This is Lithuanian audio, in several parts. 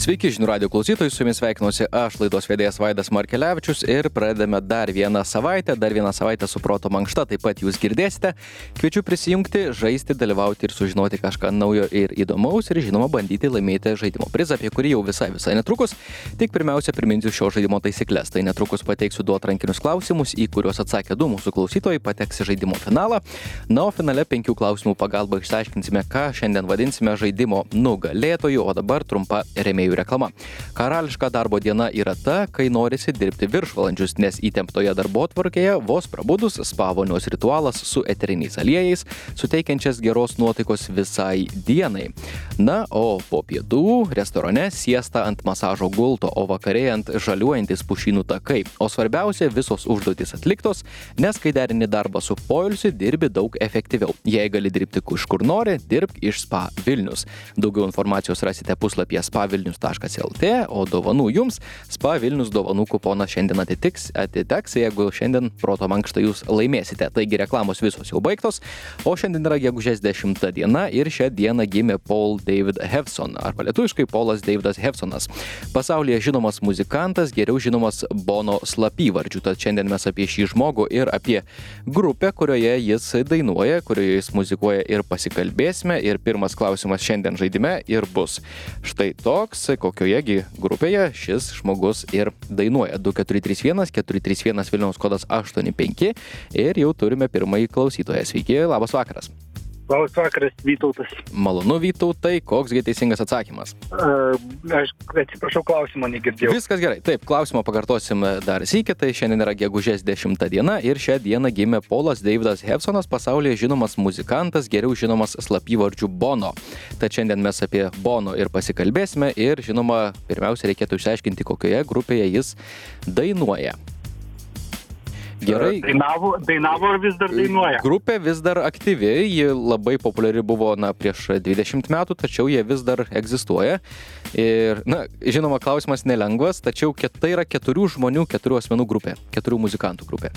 Sveiki, žinių radijo klausytojai, su jumis sveikinuosi aš, laidos vedėjas Vaidas Markelevičius ir pradedame dar vieną savaitę su proto mankšta, taip pat jūs girdėsite. Kviečiu prisijungti, žaisti, dalyvauti ir sužinoti kažką naujo ir įdomaus ir žinoma bandyti laimėti žaidimo prizą, apie kurį jau visai netrukus. Tik pirmiausia priminsiu šio žaidimo taisyklės. Tai netrukus pateiksiu du atrankinius klausimus, į kuriuos atsakė du mūsų klausytojai, pateks į žaidimo finalą. Na, o finale 5 klausimų pagalba išsiaiškinsime, ką šiandien vadinsime žaidimo nugalėtoju, o dabar trumpa rėmėjų reklama. Karališka darbo diena yra ta, kai norisi dirbti viršvalandžius, nes įtemptoje darbotvarkėje vos prabudus spa vonios ritualas su eteriniais aliejais, suteikiančias geros nuotaikos visai dienai. Na, o po pietų restorane siesta ant masažo gulto, o vakarėjant žaliuojantis pušynų takai. O svarbiausia, visos užduotys atliktos, nes kai derini darbą su poilsiu, dirbi daug efektyviau. Jei gali dirbti kur nori, dirbk iš Spa Vilnius. Daugiau informacijos rasite puslapyje spavilnius.lt, o dovanų jums Spa Vilnius dovanų kuponas šiandien atiteks, jeigu šiandien proto mankštą jūs laimėsite. Taigi reklamos visos jau baigtos, o šiandien yra gegužės 10 diena ir šią dieną gimė Paul David Hewson, arba lietuviškai Paulas Davidas Hewsonas. Pasaulyje žinomas muzikantas, geriau žinomas Bono slapyvardžiu. Tad šiandien mes apie šį žmogų ir apie grupę, kurioje jis dainuoja, kurioje jis muzikuoja ir pasikalbėsime. Ir pirmas klausimas šiandien žaidime ir bus štai toks, kokiojegi grupėje šis žmogus ir dainuoja. 2431 431 Vilniaus kodas 85 ir jau turime pirmąjį klausytoją. Sveiki, labas vakaras. Labas vakaras, Vytautas. Malonu, Vytautai, koksgi teisingas atsakymas? Aš atsiprašau, klausimą negirdėjau. Viskas gerai. Taip, klausimą pakartosim dar sykį. Tai šiandien yra gegužės 10 diena ir šią dieną gimė Paulas Davidas Hewsonas, pasaulyje žinomas muzikantas, geriau žinomas slapyvardžiu Bono. Tad šiandien mes apie Bono ir pasikalbėsime ir, žinoma, pirmiausia reikėtų išsiaiškinti, kokioje grupėje jis dainuoja. Gerai. Dainavo ar vis dar dainuoja? Grupė vis dar aktyvi, ji labai populiari buvo prieš 20 metų, tačiau jie vis dar egzistuoja. Ir, žinoma, klausimas nelengvas, tačiau tai yra 4 žmonių, 4 asmenų grupė, 4 muzikantų grupė.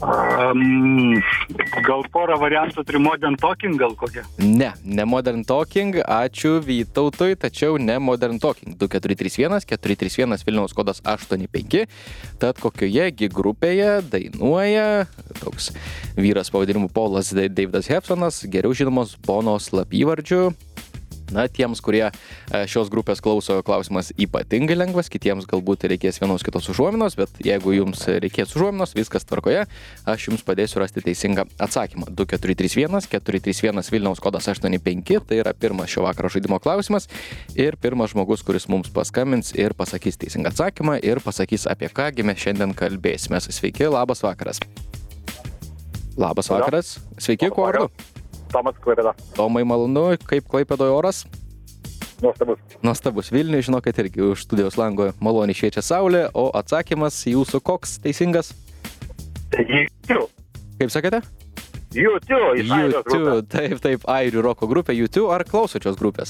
Gal porą variantų, 3 Modern Talking gal kokia? Ne Modern Talking, ačiū Vytautui, tačiau ne Modern Talking. 2431 431 Vilniaus kodas 85. Tad kokiojegi grupėje dainuoja toks vyras pavadinimu Paulas Davidas Hewsonas, geriau žinomas Bono slapyvardžiu. Tiems, kurie šios grupės klauso, klausimas ypatingai lengvas, kitiems galbūt reikės vienos kitos užuominos, bet jeigu jums reikės užuominos, viskas tvarkoje, aš jums padėsiu rasti teisingą atsakymą. 2431 431 Vilniaus kodas 85, tai yra pirmas šio vakaro žaidimo klausimas ir pirmas žmogus, kuris mums paskambins ir pasakys teisingą atsakymą ir pasakys, apie kągi mes šiandien kalbėsime. Sveiki, labas vakaras. Labas vakaras. Sveiki, kuo vardu? Tomas Klaipėda. Tomai, malonu, kaip Klaipėdoje oras? Nuostabus. Vilniuje, žinokit, irgi už studijos lango maloniai šviečia saulė, o atsakymas jūsų koks teisingas? U2. Kaip sakėte? U2, iš Airijos grupė. Taip, airių roko grupė U2, ar klausočios grupės?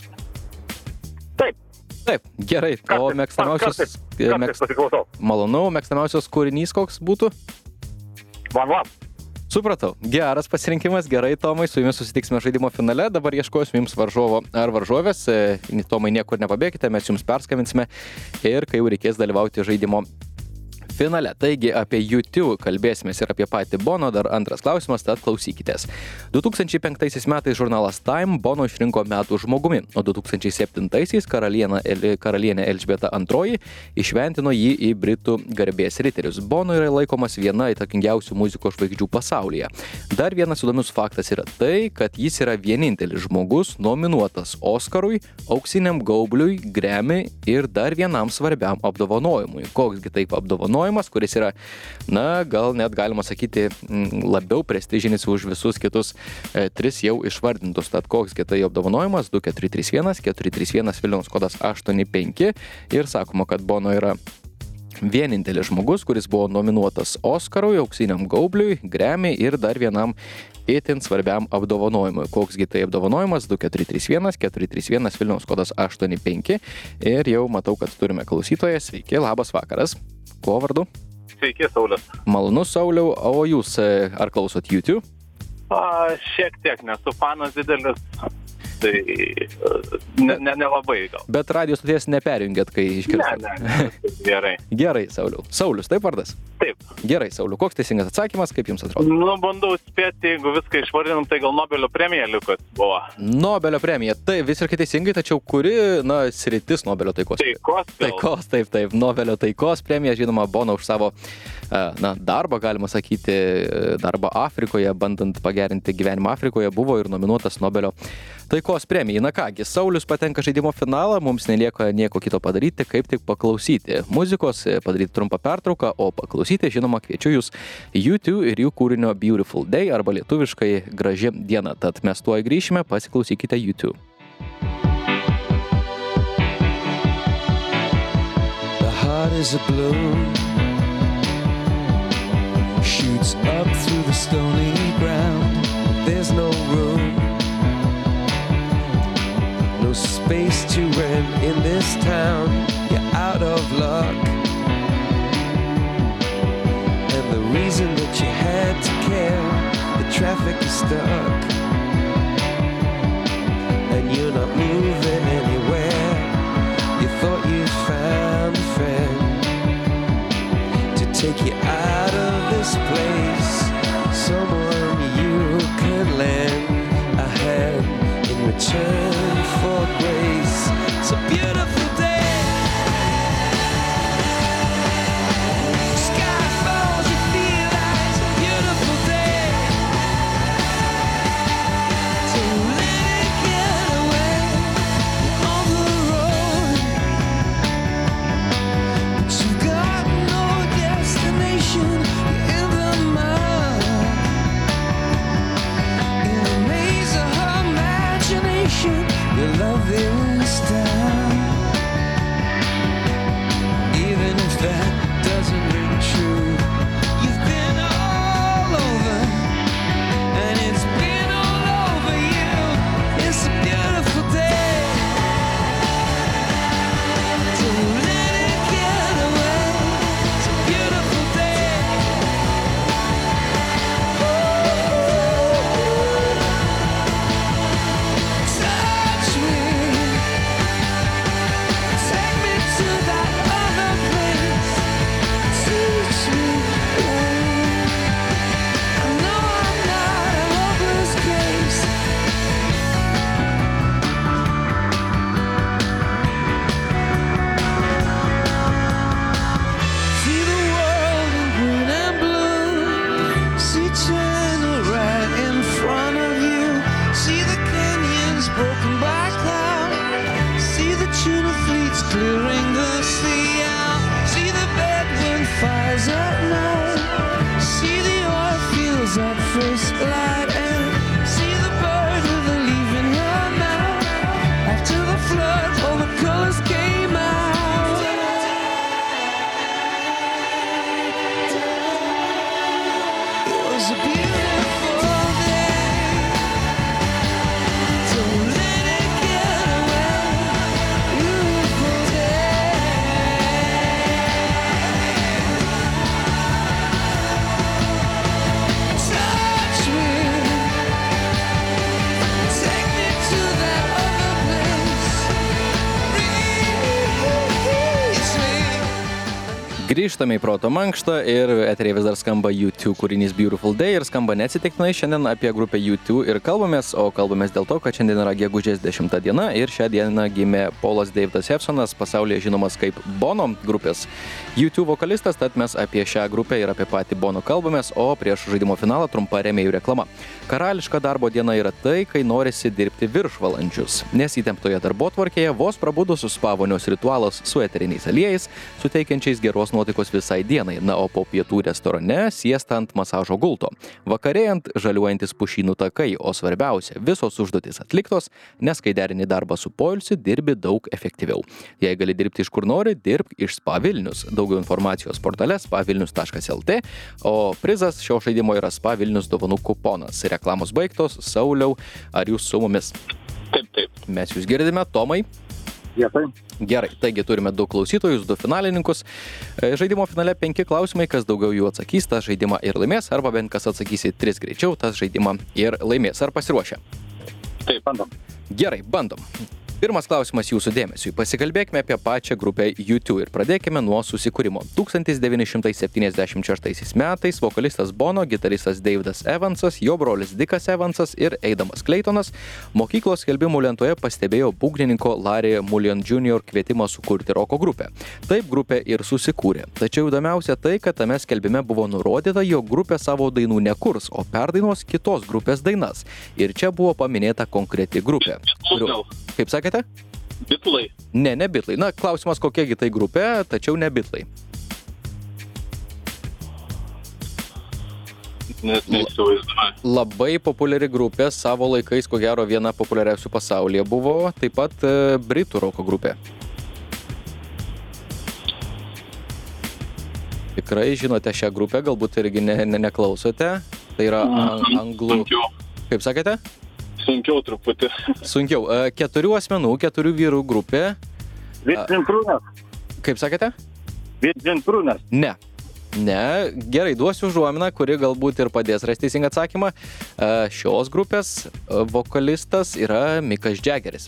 Taip, gerai. O mėgstamiausias... Kartais pasiklausau. Malonu, mėgstamiausias kūrinys koks būtų? One. Supratau. Geras pasirinkimas, gerai, Tomai, su jumis susitiksime žaidimo finale, dabar ieškosime jums varžovo ar varžovės, Tomai, niekur nepabėkite, mes jums perskabinsime ir kai jau reikės dalyvauti žaidimo finale. Taigi apie U2 kalbėsimės ir apie patį Bono, dar antras klausimas, tad klausykitės. 2005 metais žurnalas Time Bono išrinko metų žmogumi, o 2007 karalienė Elžbieta II išventino jį į Britų garbės riterius. Bono yra laikomas viena įtakingiausių muzikos žvaigždžių pasaulyje. Dar vienas įdomus faktas yra tai, kad jis yra vienintelis žmogus nominuotas Oskarui, Auksiniam gaubliui, Grammy ir dar vienam svarbiam apdovanojimui. Koksgi taip apdovanojimas, kuris yra, gal net galima sakyti, labiau prestižinis už visus kitus 3 jau išvardintus. Tad koks tai apdovanojimas? 2431 431 Vilniaus kodas 85 ir sakoma, kad Bono yra vienintelis žmogus, kuris buvo nominuotas Oskarui, Auksiniam gaubliui, Grammy ir dar vienam itin svarbiam apdovanojimui. Koksgi tai apdovanojimas? 2431 431 Vilniaus kodas 85 ir jau matau, kad turime klausytoją. Sveiki, labas vakaras. Kuo vardu? Sveiki, Saulius. Malonu, Sauliau, o jūs ar klausot U2? Šiek tiek, nesu fanas didelis. tai nelabai gal. Bet radijo stoties neperjungėt, kai išgirstat? Ne, gerai. Gerai, Sauliau. Saulius, taip vardas? Taip. Gerai, Sauliau, koks teisingas atsakymas, kaip jums atrodo? Bandau spėti, jeigu viską išvardinam, tai gal Nobelio premija likus buvo. Nobelio premija, tai visiškai teisingai, tačiau kuri, sritis Nobelio taikos? Taikos. Taip, Nobelio taikos premija, žinoma, Bono už savo darbą, galima sakyti, darbą Afrikoje, bandant pagerinti gyvenimą Afrikoje, buvo ir nominuotas Nobelio taikos premijai. Na kągi, Saulius patenka žaidimo finalą, mums nelieka nieko kito padaryti, kaip tik paklausyti muzikos, padaryti trumpą pertrauką, o paklausyti, žinoma, kviečiu jūs U2 ir jų kūrinio Beautiful Day arba lietuviškai Graži diena. Tad mes tuoj grįšime, pasiklausykite U2. The heart is a balloon, shoots up through the stony ground. There's no room, no space to rent in this town. You're out of luck, and the reason that you had to care, the traffic is stuck, and you're not moving anywhere. You thought you found a friend to take you out of this place, someone you could lend a hand in return for grace. It's a beautiful day. Sky falls, you feel like it's a beautiful day. Don't let it get away on the road, but you've got no destination. You're in the mud, in the maze of her imagination. Your love is down, even if that doesn't ring true. You've been all over, and it's been all over you. It's a beautiful day. Don't let it get away. It's a beautiful day. Touch me, take me to that other place. Teach me. I know I'm not a hopeless case. See the world in green and blue. See China right in front of you. See the canyons broken by cloud. See the tuna fleets clearing the sea out. See the Bedouin fires at night. See the oil fields at first light. And see the bird with a leaf in her mouth. After the flood, all the colors came out. It was a beautiful day. Don't let it get away. Beautiful day. Touch me, take me to that other place. Release me. Grįžtame į proto mankštą ir eteryje vis dar skamba U2 kūrinys Beautiful Day ir skamba neatsitiktinai šiandien apie grupę U2 ir kalbamės dėl to, kad šiandien yra gegužės 10 diena ir šią dieną gimė Paulas Davidas Jepsonas, pasaulyje žinomas kaip Bono grupės U2 vokalistas, tad mes apie šią grupę ir apie patį Bono kalbamės, o prieš žaidimo finalą trumpa rėmėjų reklama. Karališka darbo diena yra tai, kai norisi dirbti viršvalandžius, nes įtemptoje darbotvarkėje vos prabudus spavonios ritualas su eteriniais aliejais, suteikiančiais geros nuotaikos visai dienai, na o po pietų restorane siesta ant masažo gulto. Vakarėjant žaliuojantis pušynų takai, o svarbiausia, visos užduotis atliktos, nes kai derini darbą su poilsiu, dirbi daug efektyviau. Jei gali dirbti iš kur nori, dirbk iš Spa Vilnius. Daugiau informacijos portale spavilnius.lt, o prizas šio žaidimo yra Spa Vilnius dovanų kuponas. Reklamos baigtos. Sauliau, ar jūs su mumis? Taip. Mes jūs girdime, Tomai? Taip. Gerai, taigi turime 2 klausytojus, 2 finalininkus. Žaidimo finale 5 klausimai, kas daugiau jų atsakys, tas žaidimą ir laimės, arba bent kas atsakys į 3 greičiau, tas žaidimą ir laimės. Ar pasiruošę? Taip, bandom. Gerai, bandom. Pirmas klausimas jūsų dėmesiui. Pasikalbėkime apie pačią grupę U2 ir pradėkime nuo susikūrimo. 1976 metais vokalistas Bono, gitaristas Davidas Evansas, jo brolis Dickas Evansas ir Aidamas Claytonas mokyklos skelbimų lentoje pastebėjo būgnininko Larry Mullion Jr. kvietimą sukurti roko grupę. Taip grupė ir susikūrė. Tačiau įdomiausia tai, kad tame skelbime buvo nurodyta, jog grupė savo dainų nekurs, o perdainuos kitos grupės dainas. Ir čia buvo paminėta konkreti grupė. Kaip sakėte? Bitlai. Ne Bitlai. Na, klausimas kokiagi tai grupė, tačiau ne Bitlai. Net neįsivaizduoju. Labai populiari grupė, savo laikais, ko gero, viena populiariausių pasaulyje buvo, taip pat britų roko grupė. Tikrai žinote šią grupę, galbūt irgi neklausote. Tai yra anglų... Sunkiau. Kaip sakėte? Sunkiau truputį. Sunkiau. 4 asmenų, 4 vyrų grupė. Virgin Prunas. Kaip sakėte? Virgin Prunas. Ne. Gerai, duosiu užuominą, kuri galbūt ir padės rasti teisingą atsakymą. Šios grupės vokalistas yra Mikas Jaggeris.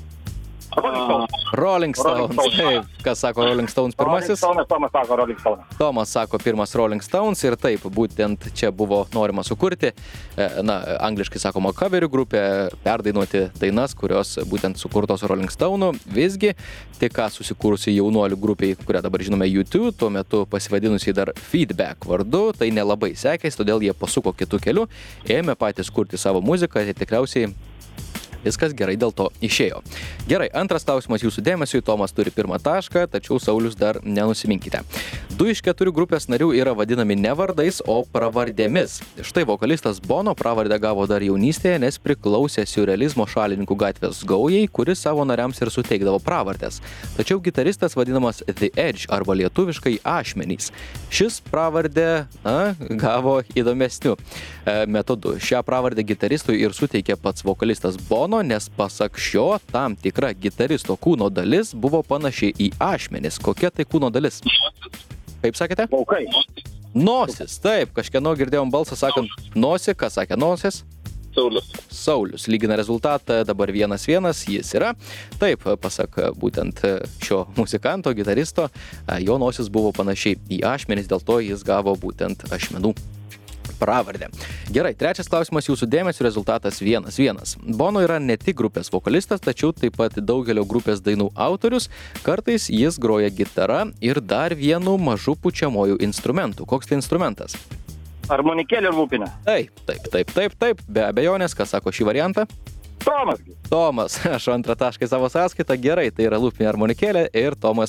Rolling Stones. Taip, kas sako Rolling Stones pirmasis? Tomas sako Rolling Stones. Tomas sako pirmas Rolling Stones ir taip, būtent čia buvo norima sukurti, angliškai sakoma coverių grupė, perdainuoti dainas, kurios būtent sukurtos Rolling Stone'ų. Visgi, tik ką susikūrusi jaunuolių grupiai, kurią dabar žinome U2, tuo metu pasivadinusiai dar Feedback vardu, tai nelabai sekėsi, todėl jie pasuko kitų kelių, ėmė patys kurti savo muziką ir tikriausiai viskas gerai dėl to išėjo. Gerai, antras klausimas jūsų dėmesiui. Tomas turi pirmą tašką, tačiau Saulius dar nenusiminkite. 2 iš 4 grupės narių yra vadinami ne vardais, o pravardėmis. Štai vokalistas Bono pravardę gavo dar jaunystėje, nes priklausė siurrealizmo šalininkų gatvės gaujai, kuris savo nariams ir suteikdavo pravardės. Tačiau gitaristas vadinamas The Edge arba lietuviškai Ašmenys. Šis pravardę gavo įdomesnių metodų. Šią pravardę gitaristui ir suteikė pats vokalistas Bono, nes pasak šio, tam tikra gitaristo kūno dalis buvo panaši į ašmenis. Kokia tai kūno dalis? Kaip sakėte? Plaukai. Nosis, taip. Kažkieno girdėjom balsą sakant nosį. Kas sakė nosis? Saulius. Lygina rezultatą, dabar 1-1 jis yra. Taip, pasak būtent šio muzikanto, gitaristo, jo nosis buvo panašiai į ašmenis, dėl to jis gavo būtent ašmenų pravardę. Gerai, trečias klausimas jūsų dėmesio, rezultatas 1-1. Bono yra ne tik grupės vokalistas, tačiau taip pat daugelio grupės dainų autorius. Kartais jis groja gitara ir dar vienu mažu pučiamuoju instrumentu. Koks tai instrumentas? Armonikėlė ir lūpinė. Taip. Be abejonės, kas sako šį variantą? Tomas, aš antrą tašką į savo sąskaitą, gerai, tai yra lūpinė armonikėlė ir Tomas,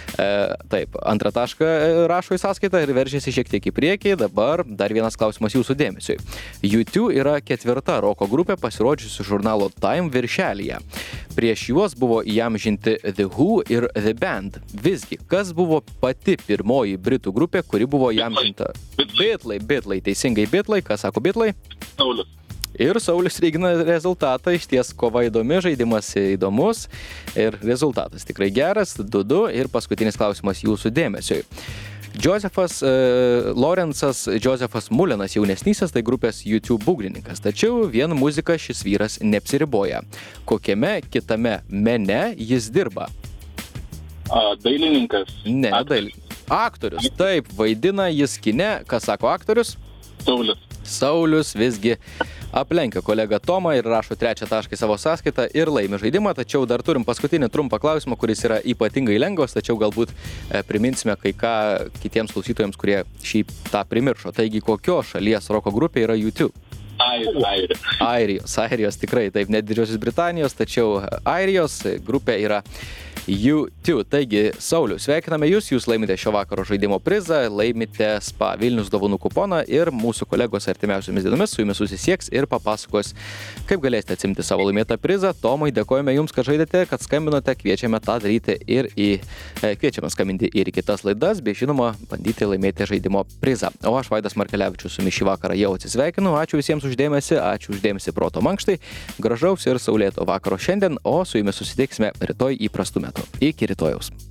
antrą tašką rašo į sąskaitą ir veržėsi šiek tiek į priekį. Dabar dar vienas klausimas jūsų dėmesiui. U2 yra 4. roko grupė pasirodžiusi žurnalo Time viršelyje. Prieš juos buvo įamžinti The Who ir The Band. Visgi, kas buvo pati pirmoji britų grupė, kuri buvo įamžinta? Bitlai, teisingai Bitlai, kas sako Bitlai? Saulius. Ir Saulius lygina rezultatą, išties kova įdomi, žaidimas įdomus ir rezultatas tikrai geras, 2-2 ir paskutinis klausimas jūsų dėmesiui. Lawrence'as Joseph Mullenas jaunesnysis, tai grupės U2 būgnininkas, tačiau vien muzika šis vyras neapsiriboja. Kokiame kitame mene jis dirba? Dailininkas. Ne, aktorius, taip, vaidina jis kine, kas sako aktorius? Saulius visgi aplenkia kolegą Tomą ir rašo 3 tašką į savo sąskaitą ir laimi žaidimą, tačiau dar turim paskutinį trumpą klausimą, kuris yra ypatingai lengvas, tačiau galbūt priminsime kai ką kitiems klausytojams, kurie šį tą primiršo. Taigi, kokios šalies roko grupė yra U2? Airijos, tikrai, taip, ne Didžiosios Britanijos, tačiau Airijos grupė yra U2. Taigi, Saulius, sveikiname jūs laimite šio vakaro žaidimo prizą, laimite Spa Vilnius dovanų kuponą ir mūsų kolegos artimiausiomis dienomis su jumis susisieks ir papasakos, kaip galėsite atsimti savo laimėtą prizą. Tomai, dėkojame jums, kad žaidėte, kad skambinote, kviečiame tą daryti kviečiame skambinti ir į kitas laidas, bei žinoma, bandyti laimėti žaidimo prizą. O aš, Vaidas Markelevičius, su jumis šį vakarą jau atsisveikinu. Ačiū visiems uždėmesi, ačiū uždėmesi Proto mankštai, gražaus ir saulėto vakaro šiandien, o su jumis susitiksime rytoj įprastu metu. Iki rytojaus.